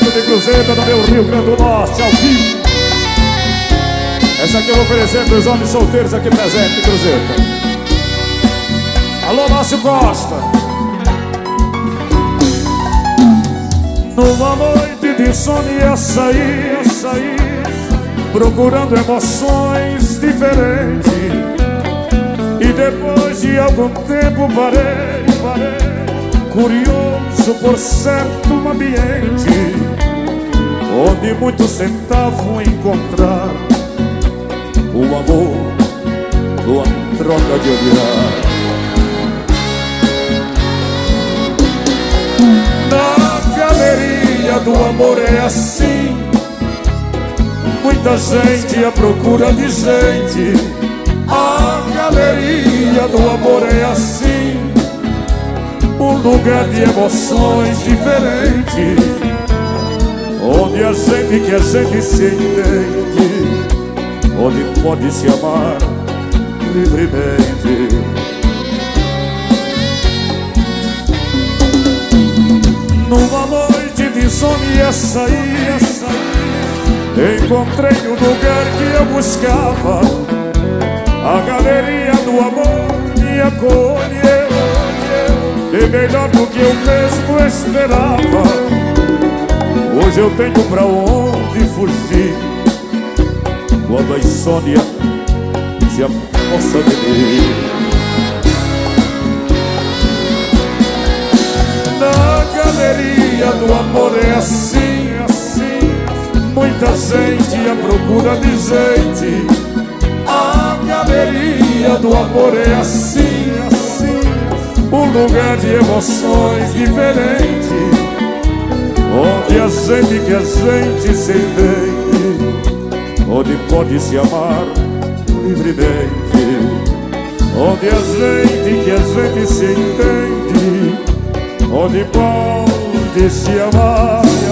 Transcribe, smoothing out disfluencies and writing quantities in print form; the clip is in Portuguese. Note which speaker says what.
Speaker 1: direto de Cruzeta, do meu Rio Grande do Norte, ao vivo. Essa aqui eu vou oferecer para os homens solteiros aqui presentes de Cruzeta. Alô, Márcio Costa. Numa noite de insônia saí, procurando emoções diferentes. E depois de algum tempo parei, curioso por certo ambiente, onde muitos tentavam encontrar o amor numa troca de olhar. Na galeria do amor é assim, muita gente à procura de gente. A galeria do amor é assim, um lugar de emoções diferentes, onde a gente que a gente se entende, onde pode se amar livremente. Numa noite de insônia saí, encontrei o lugar que eu buscava. A galeria do amor me acolheu, e melhor do que eu mesmo esperava. Hoje eu tenho pra onde fugir, quando a insônia se aposta de mim. Na galeria do amor é assim, muita gente à procura de gente. A galeria do amor é assim, um lugar de emoções diferentes, onde a gente que a gente se entende, onde pode se amar livremente, onde a gente que a gente se entende, onde pode se amar.